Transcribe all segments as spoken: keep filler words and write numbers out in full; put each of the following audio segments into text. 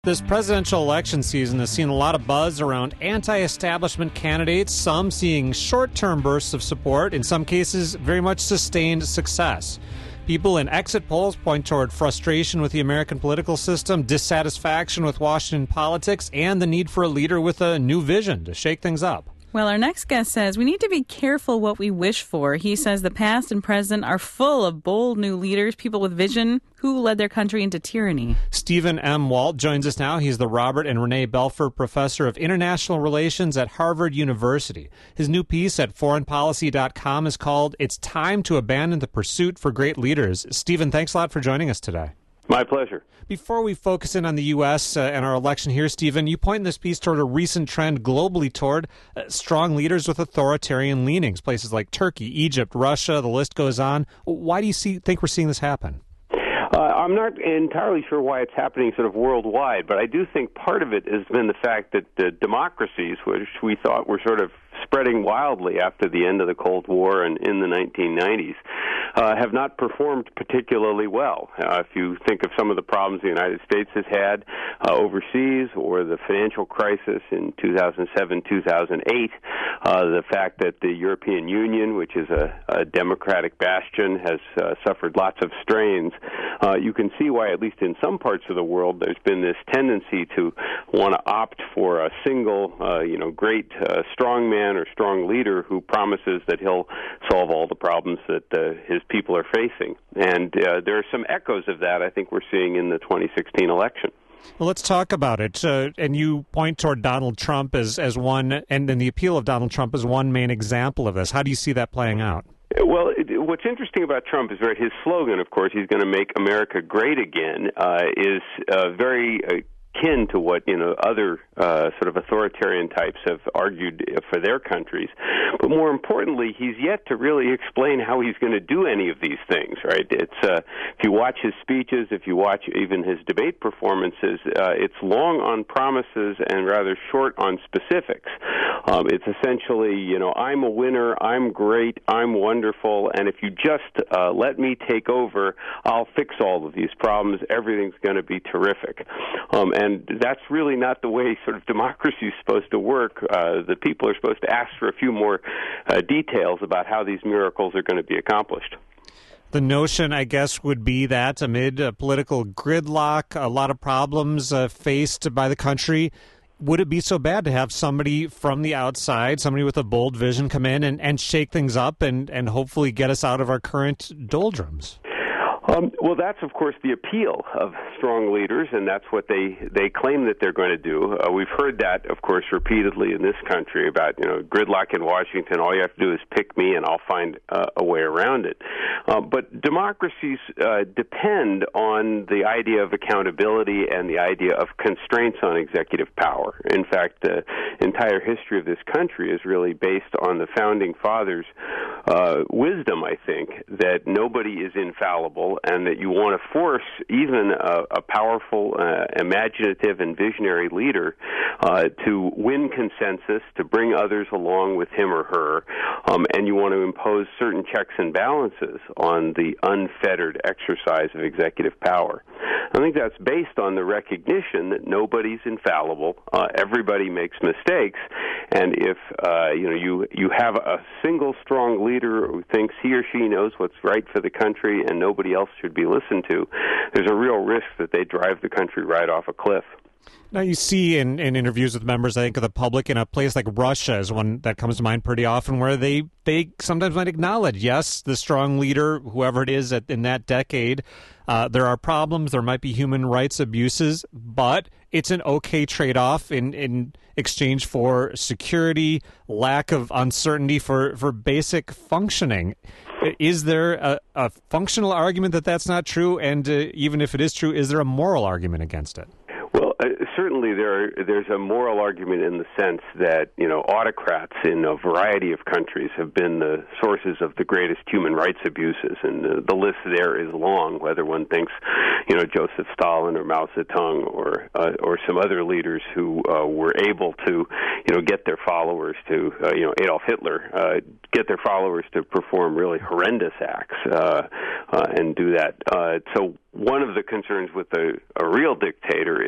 This presidential election season has seen a lot of buzz around anti-establishment candidates, some seeing short-term bursts of support, in some cases very much sustained success. People in exit polls point toward frustration with the American political system, dissatisfaction with Washington politics, and the need for a leader with a new vision to shake things up. Well, our next guest says we need to be careful what we wish for. He says the past and present are full of bold new leaders, people with vision who led their country into tyranny. Stephen M. Walt joins us now. He's the Robert and Renee Belfer Professor of International Relations at Harvard University. His new piece at foreign policy dot com is called "It's Time to Abandon the Pursuit for Great Leaders." Stephen, thanks a lot for joining us today. My pleasure. Before we focus in on the U S uh, and our election here, Stephen, you point in this piece toward a recent trend globally toward uh, strong leaders with authoritarian leanings, places like Turkey, Egypt, Russia, the list goes on. Why do you see, think we're seeing this happen? Uh, I'm not entirely sure why it's happening sort of worldwide, but I do think part of it has been the fact that the democracies, which we thought were sort of spreading wildly after the end of the Cold War and in the nineteen nineties, uh, have not performed particularly well. Uh, if you think of some of the problems the United States has had uh, overseas, or the financial crisis in two thousand seven, two thousand eight, uh, the fact that the European Union, which is a, a democratic bastion, has uh, suffered lots of strains, uh, you can see why, at least in some parts of the world, there's been this tendency to want to opt for a single, uh, you know, great uh, strong man or strong leader who promises that he'll solve all the problems that uh, his people are facing. And uh, there are some echoes of that I think we're seeing in the twenty sixteen election. Well, let's talk about it. Uh, and you point toward Donald Trump as, as one, and then the appeal of Donald Trump as one main example of this. How do you see that playing out? Well, it, what's interesting about Trump is that his slogan, of course, he's going to make America great again, uh, is uh, very uh, kin to what, you know, other uh, sort of authoritarian types have argued for their countries. But more importantly, he's yet to really explain how he's going to do any of these things, right? It's uh, if you watch his speeches, if you watch even his debate performances, uh, it's long on promises and rather short on specifics. Um, it's essentially, you know, I'm a winner, I'm great, I'm wonderful, and if you just uh, let me take over, I'll fix all of these problems. Everything's going to be terrific. Um, and that's really not the way sort of democracy is supposed to work. Uh, the people are supposed to ask for a few more uh, details about how these miracles are going to be accomplished. The notion, I guess, would be that amid a political gridlock, a lot of problems uh, faced by the country, would it be so bad to have somebody from the outside, somebody with a bold vision, come in and, and shake things up and, and hopefully get us out of our current doldrums? Um, well, that's, of course, the appeal of strong leaders, and that's what they, they claim that they're going to do. Uh, we've heard that, of course, repeatedly in this country about, you know, gridlock in Washington. All you have to do is pick me, and I'll find uh, a way around it. Uh, but democracies uh, depend on the idea of accountability and the idea of constraints on executive power. In fact, the entire history of this country is really based on the Founding Fathers' uh, wisdom, I think, that nobody is infallible, and that you want to force even a, a powerful, uh, imaginative, and visionary leader uh, to win consensus, to bring others along with him or her, um, and you want to impose certain checks and balances on the unfettered exercise of executive power. I think that's based on the recognition that nobody's infallible, uh, everybody makes mistakes, and if uh, you know you you have a single strong leader who thinks he or she knows what's right for the country and nobody else should be listened to, there's a real risk that they drive the country right off a cliff. Now, you see in, in interviews with members, I think, of the public, in a place like Russia is one that comes to mind pretty often, where they, they sometimes might acknowledge, yes, the strong leader, whoever it is at, in that decade, uh, there are problems, there might be human rights abuses, but it's an okay trade-off in, in exchange for security, lack of uncertainty for, for basic functioning. Is there a, a functional argument that that's not true? And uh, even if it is true, is there a moral argument against it? Well, uh, certainly there are, there's a moral argument in the sense that, you know, autocrats in a variety of countries have been the sources of the greatest human rights abuses, and uh, the list there is long, whether one thinks, you know, Joseph Stalin or Mao Zedong or uh, or some other leaders who uh, were able to, you know, get their followers to, uh, you know, Adolf Hitler, uh, get their followers to perform really horrendous acts uh, uh, and do that. Uh, so one of the concerns with a, a real dictator is that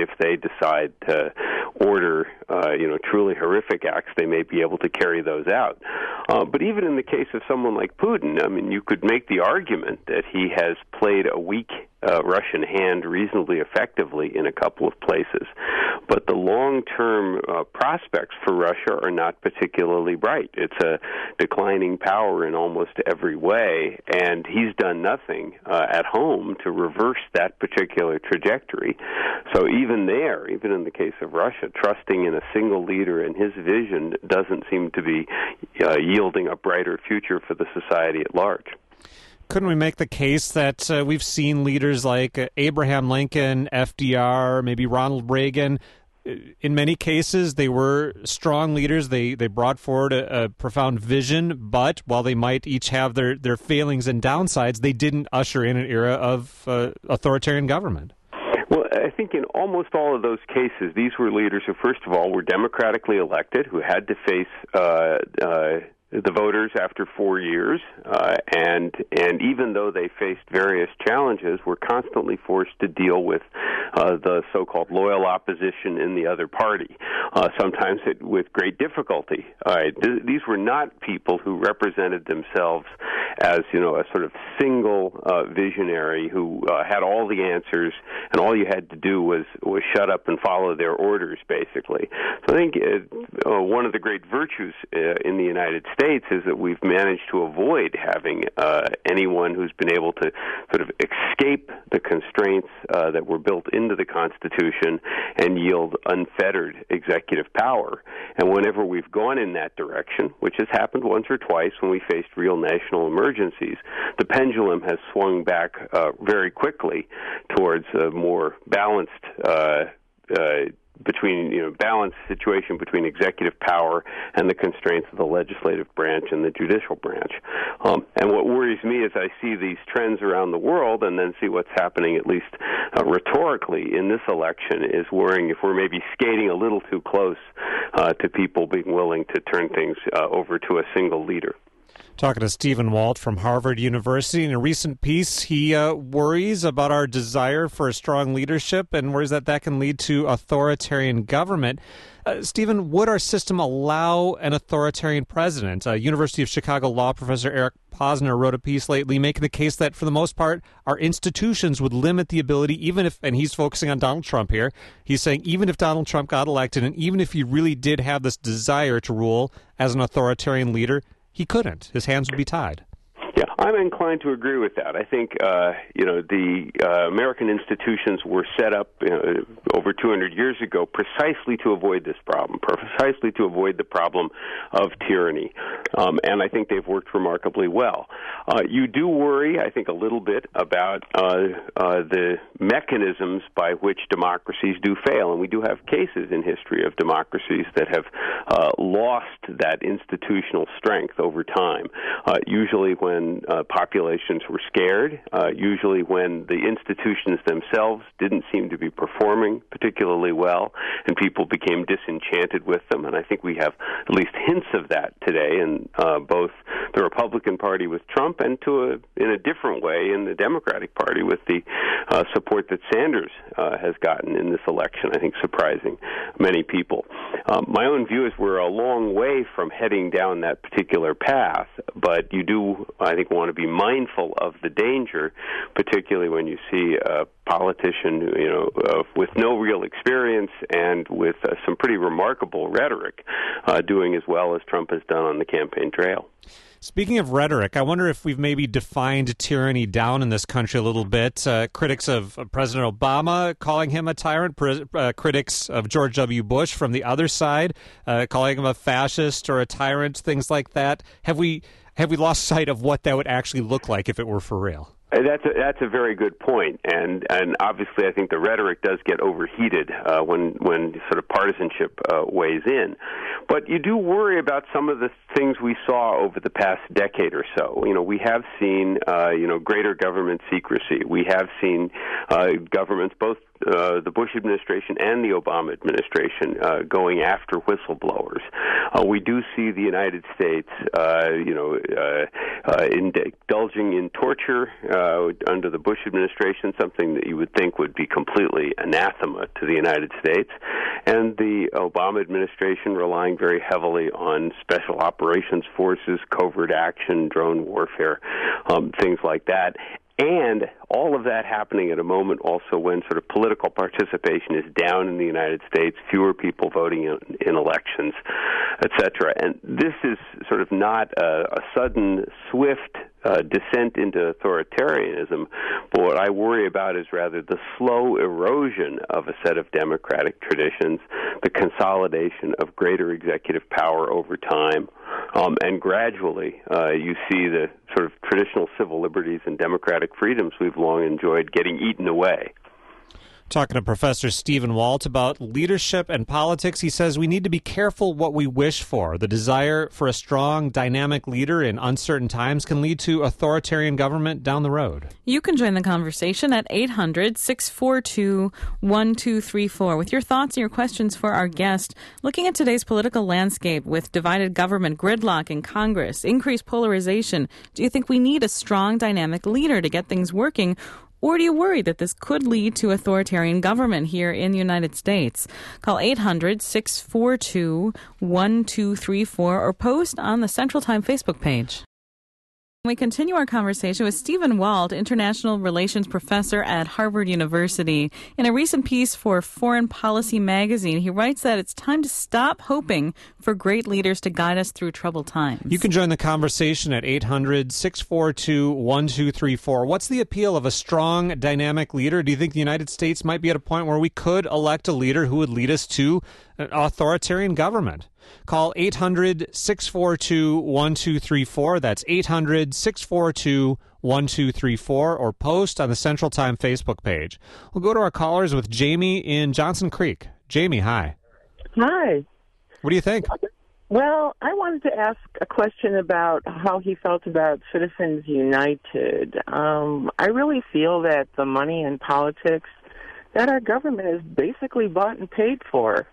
if they decide to order, uh, you know, truly horrific acts, they may be able to carry those out. Uh, but even in the case of someone like Putin, I mean, you could make the argument that he has played a weak uh, Russian hand reasonably effectively in a couple of places. But the long-term uh, prospects for Russia are not particularly bright. It's a declining power in almost every way, and he's done nothing uh, at home to reverse that particular trajectory. So even there, even in the case of Russia, trusting in a single leader and his vision doesn't seem to be uh, yielding a brighter future for the society at large. Couldn't we make the case that uh, we've seen leaders like uh, Abraham Lincoln, F D R, maybe Ronald Reagan? In many cases, they were strong leaders. They they brought forward a, a profound vision, but while they might each have their, their failings and downsides, they didn't usher in an era of uh, authoritarian government. Well, I think in almost all of those cases, these were leaders who, first of all, were democratically elected, who had to face uh, uh, the voters after four years, uh, and and even though they faced various challenges, were constantly forced to deal with uh, the so-called loyal opposition in the other party, uh, sometimes it, with great difficulty. Uh, th- these were not people who represented themselves as, you know, a sort of single uh, visionary who uh, had all the answers, and all you had to do was, was shut up and follow their orders, basically. So I think uh, uh, one of the great virtues uh, in the United States is that we've managed to avoid having uh, anyone who's been able to sort of escape the constraints uh, that were built into the Constitution and yield unfettered executive power. And whenever we've gone in that direction, which has happened once or twice when we faced real national emergencies, the pendulum has swung back uh, very quickly towards a more balanced uh, uh, between, you know, balanced situation between executive power and the constraints of the legislative branch and the judicial branch. Um, and what worries me as I see these trends around the world and then see what's happening, at least uh, rhetorically, in this election, is worrying if we're maybe skating a little too close uh, to people being willing to turn things uh, over to a single leader. Talking to Stephen Walt from Harvard University. In a recent piece, he uh, worries about our desire for a strong leadership and worries that that can lead to authoritarian government. Uh, Stephen, would our system allow an authoritarian president? Uh, University of Chicago law professor Eric Posner wrote a piece lately making the case that, for the most part, our institutions would limit the ability, even if, and he's focusing on Donald Trump here, he's saying even if Donald Trump got elected and even if he really did have this desire to rule as an authoritarian leader, he couldn't. His hands would be tied. Yeah, I'm inclined to agree with that. I think, uh, you know, the uh, American institutions were set up uh, over two hundred years ago precisely to avoid this problem, precisely to avoid the problem of tyranny. Um, and I think they've worked remarkably well. Uh, you do worry, I think, a little bit about uh, uh, the mechanisms by which democracies do fail. And we do have cases in history of democracies that have uh, lost that institutional strength over time, uh, usually when Uh, populations were scared, uh, usually when the institutions themselves didn't seem to be performing particularly well, and people became disenchanted with them. And I think we have at least hints of that today in uh, both the Republican Party with Trump and to a, in a different way in the Democratic Party with the uh, support that Sanders uh, has gotten in this election, I think surprising many people. Um, my own view is we're a long way from heading down that particular path, but you do, I think, want to be mindful of the danger, particularly when you see a politician, you know, uh, with no real experience and with uh, some pretty remarkable rhetoric uh, doing as well as Trump has done on the campaign trail. Speaking of rhetoric, I wonder if we've maybe defined tyranny down in this country a little bit. Uh, critics of President Obama calling him a tyrant, pre- uh, critics of George W. Bush from the other side uh, calling him a fascist or a tyrant, things like that. Have we have we lost sight of what that would actually look like if it were for real? That's a, that's a very good point, and and obviously I think the rhetoric does get overheated uh, when when sort of partisanship uh, weighs in. But you do worry about some of the things we saw over the past decade or so. You know, we have seen, uh, you know, greater government secrecy. We have seen uh, governments, both uh, the Bush administration and the Obama administration, uh, going after whistleblowers. Uh, we do see the United States, uh, you know, uh, uh, indulging in torture uh, under the Bush administration, something that you would think would be completely anathema to the United States, and the Obama administration relying very heavily on special operations forces, covert action, drone warfare, um, things like that. And all of that happening at a moment also when sort of political participation is down in the United States, fewer people voting in, in elections, et cetera. And this is sort of not a, a sudden, swift uh, descent into authoritarianism, but what I worry about is rather the slow erosion of a set of democratic traditions, the consolidation of greater executive power over time, um, and gradually uh, you see the sort of traditional civil liberties and democratic freedoms we've long enjoyed getting eaten away. Talking to Professor Stephen Walt about leadership and politics, he says we need to be careful what we wish for. The desire for a strong, dynamic leader in uncertain times can lead to authoritarian government down the road. You can join the conversation at eight hundred, six four two, one two three four with your thoughts and your questions for our guest. Looking at today's political landscape with divided government, gridlock in Congress, increased polarization, do you think we need a strong, dynamic leader to get things working? Or do you worry that this could lead to authoritarian government here in the United States? Call eight hundred, six four two, one two three four or post on the Central Time Facebook page. We continue our conversation with Stephen Walt, International Relations Professor at Harvard University. In a recent piece for Foreign Policy magazine, he writes that it's time to stop hoping for great leaders to guide us through troubled times. You can join the conversation at eight hundred, six four two, one two three four. What's the appeal of a strong, dynamic leader? Do you think the United States might be at a point where we could elect a leader who would lead us to an authoritarian government? Call eight hundred, six four two, one two three four. That's eight hundred, six four two, one two three four, or post on the Central Time Facebook page. We'll go to our callers with Jamie in Johnson Creek. Jamie, hi. Hi. What do you think? Well, I wanted to ask a question about how he felt about Citizens United. Um, I really feel that the money in politics, that our government is basically bought and paid for.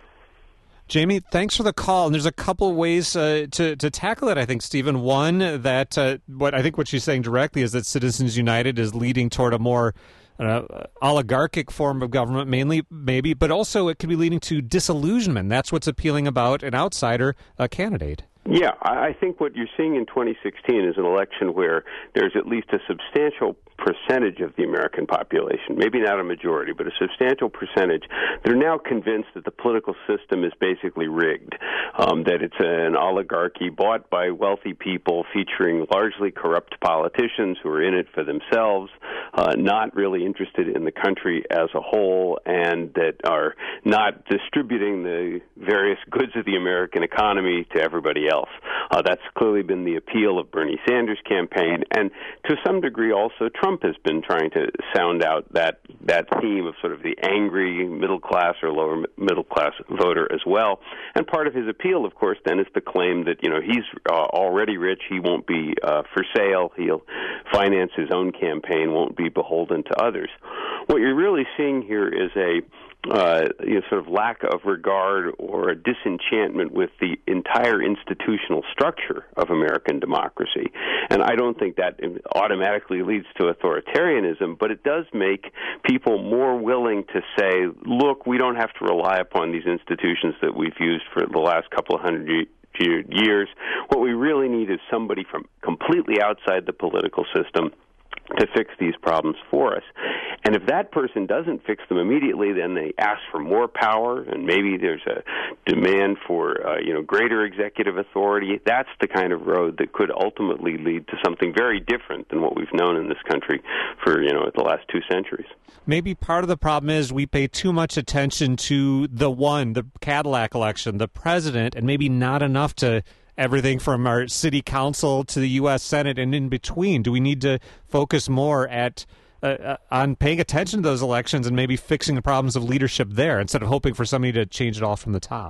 Jamie, thanks for the call. And there's a couple ways uh, to to tackle it, I think, Stephen. One, that uh, what I think what she's saying directly is that Citizens United is leading toward a more uh, oligarchic form of government, mainly, maybe, but also it could be leading to disillusionment. That's what's appealing about an outsider uh, candidate. Yeah, I think what you're seeing in twenty sixteen is an election where there's at least a substantial percentage of the American population, maybe not a majority, but a substantial percentage, they're now convinced that the political system is basically rigged, um, that it's an oligarchy bought by wealthy people featuring largely corrupt politicians who are in it for themselves, uh, not really interested in the country as a whole, and that are not distributing the various goods of the American economy to everybody else. Uh, that's clearly been the appeal of Bernie Sanders' campaign, and to some degree also Trump has been trying to sound out that that theme of sort of the angry middle class or lower middle class voter as well. And part of his appeal, of course, then is the claim that, you know, he's uh, already rich, he won't be uh, for sale, he'll finance his own campaign, won't be beholden to others. What you're really seeing here is a Uh, you know, sort of lack of regard or a disenchantment with the entire institutional structure of American democracy. And I don't think that automatically leads to authoritarianism, but it does make people more willing to say, look, we don't have to rely upon these institutions that we've used for the last couple of hundred years. What we really need is somebody from completely outside the political system to fix these problems for us. And if that person doesn't fix them immediately, then they ask for more power, and maybe there's a demand for uh, you know greater executive authority. That's the kind of road that could ultimately lead to something very different than what we've known in this country for you know the last two centuries. Maybe part of the problem is we pay too much attention to the one, the Cadillac election, the president, and maybe not enough to everything from our city council to the U S Senate and in between. Do we need to focus more at uh, on paying attention to those elections and maybe fixing the problems of leadership there instead of hoping for somebody to change it all from the top?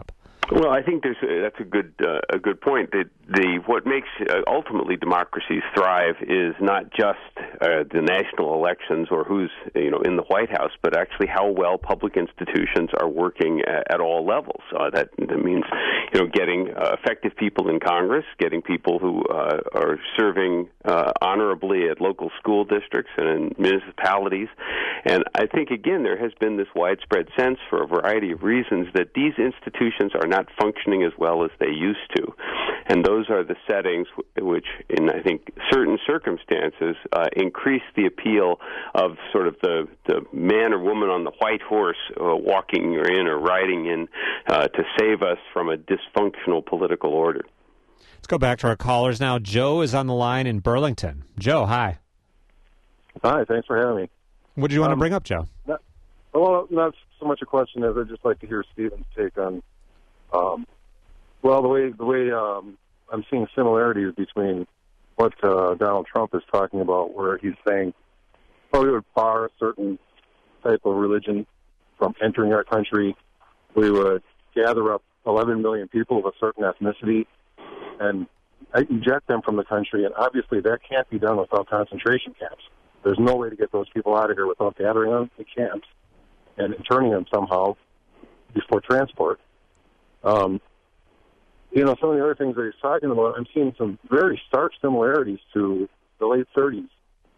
Well, I think there's a, that's a good uh, a good point. That the what makes uh, ultimately democracies thrive is not just uh, the national elections or who's you know in the White House, but actually how well public institutions are working at, at all levels. Uh, that, that means you know getting uh, effective people in Congress, getting people who uh, are serving uh, honorably at local school districts and in municipalities. And I think again there has been this widespread sense, for a variety of reasons, that these institutions are not not functioning as well as they used to. And those are the settings which, in, I think, certain circumstances, uh, increase the appeal of sort of the, the man or woman on the white horse uh, walking or in or riding in uh, to save us from a dysfunctional political order. Let's go back to our callers now. Joe is on the line in Burlington. Joe, hi. Hi, thanks for having me. What did you want um, to bring up, Joe? Not, well, not so much a question as I'd just like to hear Stephen's take on Um, well, the way the way um, I'm seeing similarities between what uh, Donald Trump is talking about, where he's saying, "Oh, we would bar a certain type of religion from entering our country. We would gather up eleven million people of a certain ethnicity and eject them from the country." And obviously, that can't be done without concentration camps. There's no way to get those people out of here without gathering them in camps and interning them somehow before transport. Um, you know, some of the other things that he's talking about, I'm seeing some very stark similarities to the late thirties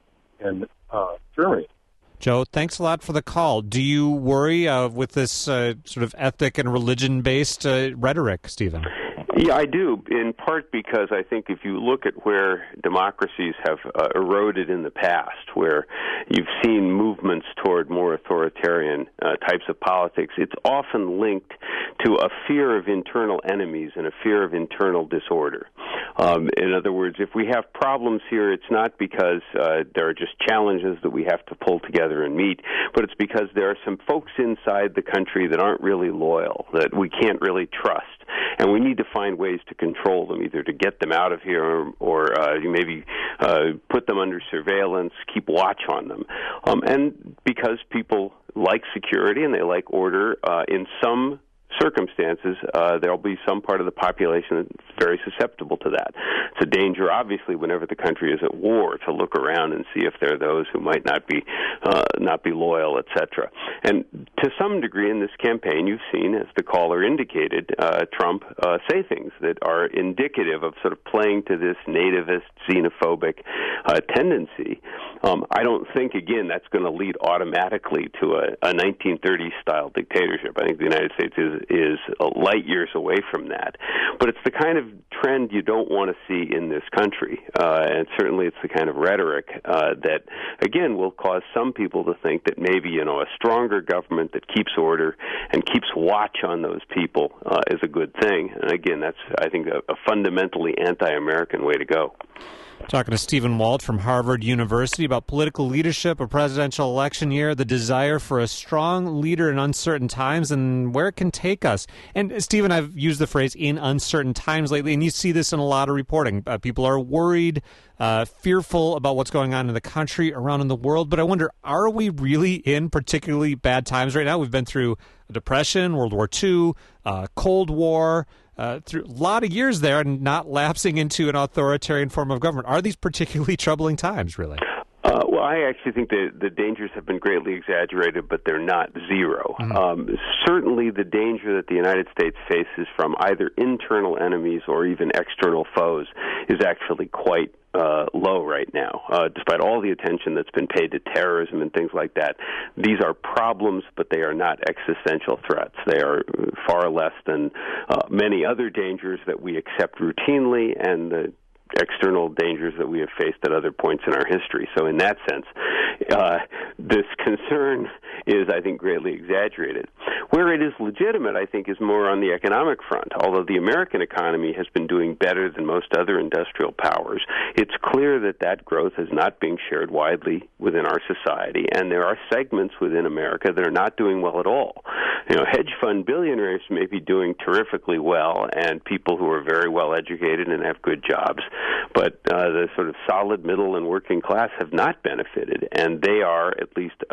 in uh, Germany. Joe, thanks a lot for the call. Do you worry uh, with this uh, sort of ethnic and religion-based uh, rhetoric, Stephen? Yeah, I do, in part because I think if you look at where democracies have uh, eroded in the past, where you've seen movements toward more authoritarian uh, types of politics, it's often linked to a fear of internal enemies and a fear of internal disorder. Um, in other words, if we have problems here, it's not because uh, there are just challenges that we have to pull together and meet, but it's because there are some folks inside the country that aren't really loyal, that we can't really trust, and we need to find ways to control them, either to get them out of here or, or uh, maybe uh, put them under surveillance, keep watch on them. Um, and because people like security and they like order, uh, in some circumstances, uh, there'll be some part of the population that's very susceptible to that. It's a danger, obviously, whenever the country is at war, to look around and see if there are those who might not be uh, not be loyal, et cetera. And to some degree in this campaign, you've seen, as the caller indicated, uh, Trump uh, say things that are indicative of sort of playing to this nativist, xenophobic uh, tendency. Um, I don't think, again, that's going to lead automatically to a, a nineteen thirties-style dictatorship. I think the United States is is light years away from that. But it's the kind of trend you don't want to see in this country. Uh, and certainly it's the kind of rhetoric uh, that, again, will cause some people to think that maybe, you know, a stronger government that keeps order and keeps watch on those people uh, is a good thing. And again, that's, I think, a, a fundamentally anti-American way to go. Talking to Stephen Walt from Harvard University about political leadership, a presidential election year, the desire for a strong leader in uncertain times, and where it can take us. And, Stephen, I've used the phrase in uncertain times lately, and you see this in a lot of reporting. Uh, people are worried, uh, fearful about what's going on in the country, around in the world. But I wonder, are we really in particularly bad times right now? We've been through a depression, World War Two, uh, Cold War, Uh, through a lot of years there and not lapsing into an authoritarian form of government. Are these particularly troubling times, really? Uh, well, I actually think the, the dangers have been greatly exaggerated, but they're not zero. Mm-hmm. Um, certainly the danger that the United States faces from either internal enemies or even external foes is actually quite uh, low right now, uh, despite all the attention that's been paid to terrorism and things like that. These are problems, but they are not existential threats. They are far less than uh, many other dangers that we accept routinely and the external dangers that we have faced at other points in our history. So in that sense, uh, this concern is, I think, greatly exaggerated. Where it is legitimate, I think, is more on the economic front. Although the American economy has been doing better than most other industrial powers, it's clear that that growth is not being shared widely within our society, and there are segments within America that are not doing well at all. You know, hedge fund billionaires may be doing terrifically well, and people who are very well educated and have good jobs, but uh, the sort of solid middle and working class have not benefited, and they are at least a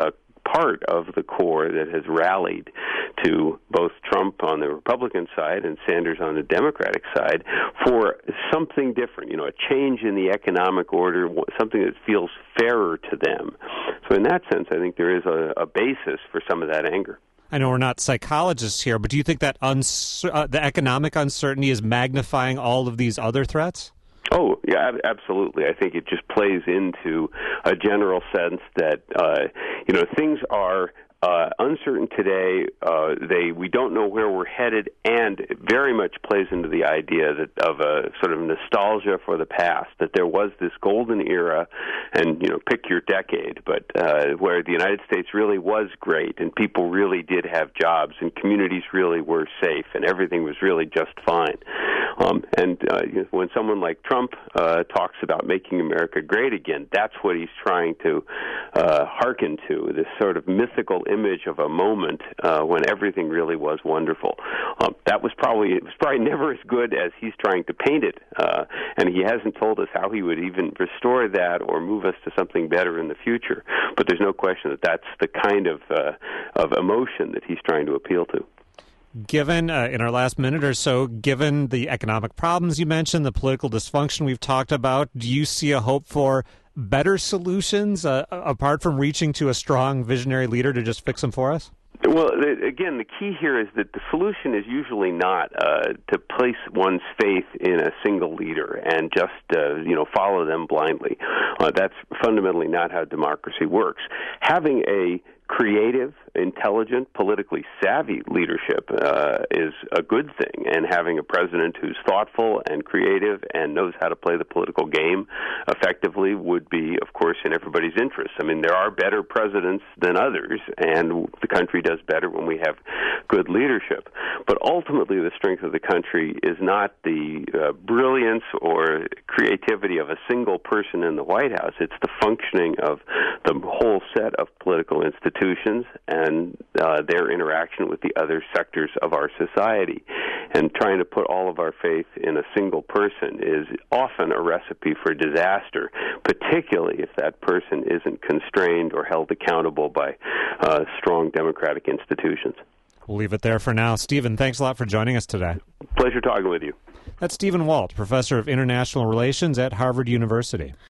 part of the core that has rallied to both Trump on the Republican side and Sanders on the Democratic side for something different, you know, a change in the economic order, something that feels fairer to them. So in that sense, I think there is a, a basis for some of that anger. I know we're not psychologists here, but do you think that uns- uh, the economic uncertainty is magnifying all of these other threats? Oh, yeah, absolutely. I think it just plays into a general sense that, uh, you know, things are uh, uncertain today. Uh, they we don't know where we're headed, and it very much plays into the idea that of a sort of nostalgia for the past, that there was this golden era, and, you know, pick your decade, but uh, where the United States really was great, and people really did have jobs, and communities really were safe, and everything was really just fine. Um, and uh, when someone like Trump uh, talks about making America great again, that's what he's trying to uh, hearken to, this sort of mythical image of a moment uh, when everything really was wonderful. Um, that was probably it was probably never as good as he's trying to paint it, uh, and he hasn't told us how he would even restore that or move us to something better in the future. But there's no question that that's the kind of uh, of emotion that he's trying to appeal to. Given, uh, in our last minute or so, given the economic problems you mentioned, the political dysfunction we've talked about, do you see a hope for better solutions, uh, apart from reaching to a strong visionary leader to just fix them for us? Well, again, the key here is that the solution is usually not uh, to place one's faith in a single leader and just, uh, you know, follow them blindly. Uh, that's fundamentally not how democracy works. Having a creative, intelligent, politically savvy leadership uh, is a good thing, and having a president who's thoughtful and creative and knows how to play the political game effectively would be, of course, in everybody's interest. I mean, there are better presidents than others, and the country does better when we have good leadership. But ultimately, the strength of the country is not the uh, brilliance or creativity of a single person in the White House. It's the functioning of the whole set of political institutions and uh, their interaction with the other sectors of our society. And trying to put all of our faith in a single person is often a recipe for disaster, particularly if that person isn't constrained or held accountable by uh, strong democratic institutions. We'll leave it there for now. Stephen, thanks a lot for joining us today. Pleasure talking with you. That's Stephen Walt, professor of international relations at Harvard University.